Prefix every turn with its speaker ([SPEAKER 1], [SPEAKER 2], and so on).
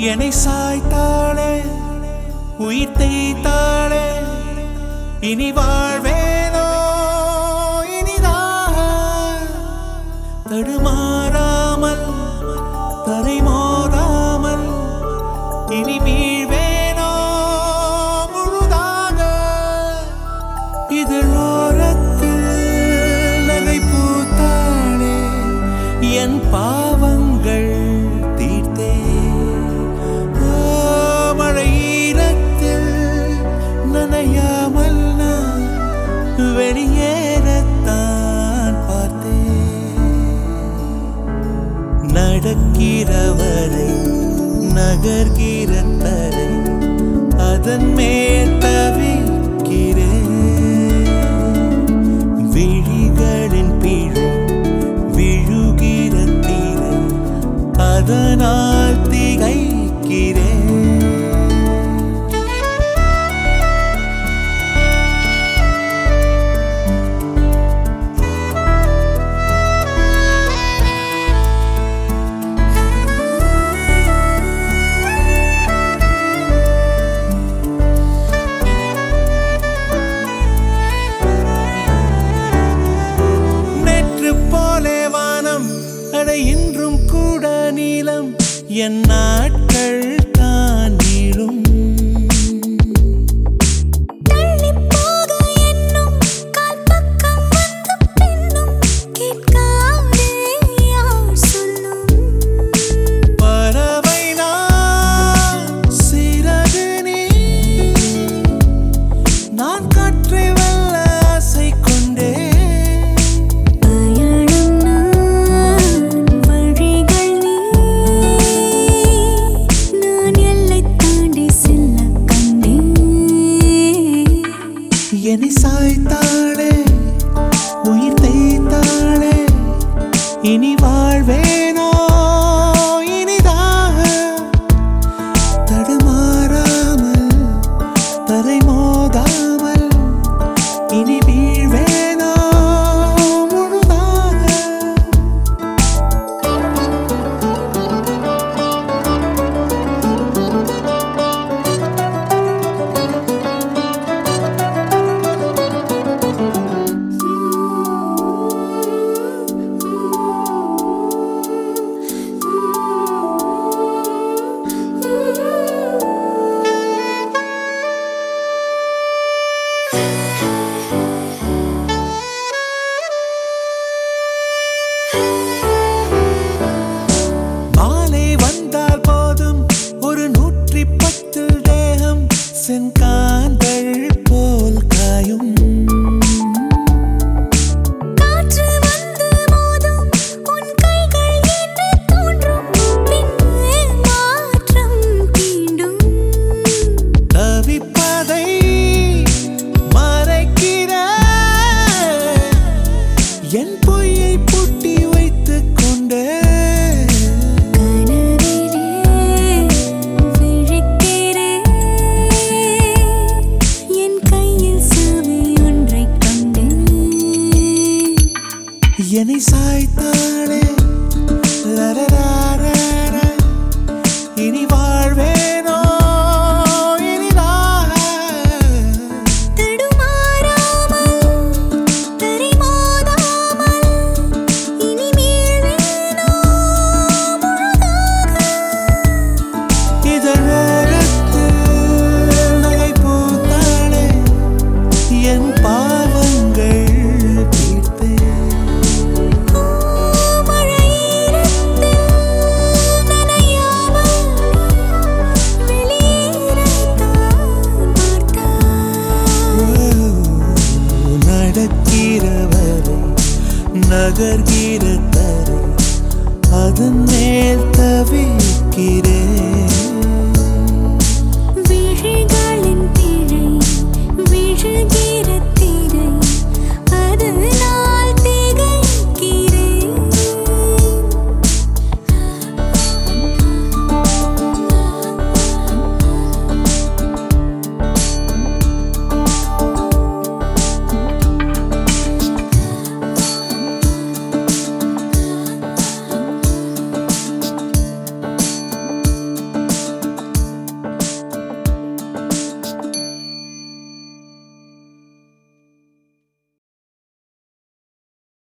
[SPEAKER 1] என்னை சாய்த்தாளே உயிர் தேய்த்தாளே இனி வாழ்வேனோ இனிதாக தடுமாறாமல் தரை மோதாமல் இனி வீழ்வேனோ முழுதாக இதழோரத்தில் நகை பூத்தாளே என் பாவங்கள் தீர்த்தே மழையீரத்தில் நனையாமல் நான் வெளியேறத்தான் பார்த்தேன் நடக்கிறவரை நகர்கிற தரை அதன் மேல் தவிக்கிறேன் விழிகளின் பிழை விழுகிற தீரை அதனால் திகைக்கிறேன் இன்றும் கூட நீளம் என் நாட்கள் தான் நீளும் பறவை நான் சிறகு நீ நான் காற்றை வெல்ல ஆசை கொண்டே என்னை சாய்த்தாளே உயிர் தேய்த்தாளே இனி வாழ்வேனோ இனிதாக தடுமாறாமல் தரை மோதாமல் இனி வீழ்வேனோ முழுதாக செங்காந்தள் போல் காயும்
[SPEAKER 2] காற்று வந்து மோதும் உன் கைகள் என்று தோன்றும் பின்னே மாற்றம் தீண்டும்
[SPEAKER 1] தவிப்பதை மறைக்கிற என் பொய்யை பூட்டி வைத்துக் கொண்டே என்னை சாய்த்தாளே லரராரர இனி வாழ்வேனோ இனிதாக
[SPEAKER 2] தடுமாறாமல் தரை மோதாமல் இனி மீழ்வேனோ முழுதாக
[SPEAKER 1] இதழோரத்தில் நகை பூத்தாளே என் பாவங்கள் நடக்கிறவரை நகர்கிற தரை அதன் மேல் தவிக்கிறேன்
[SPEAKER 2] விழிகளின் பிழை விழுகிற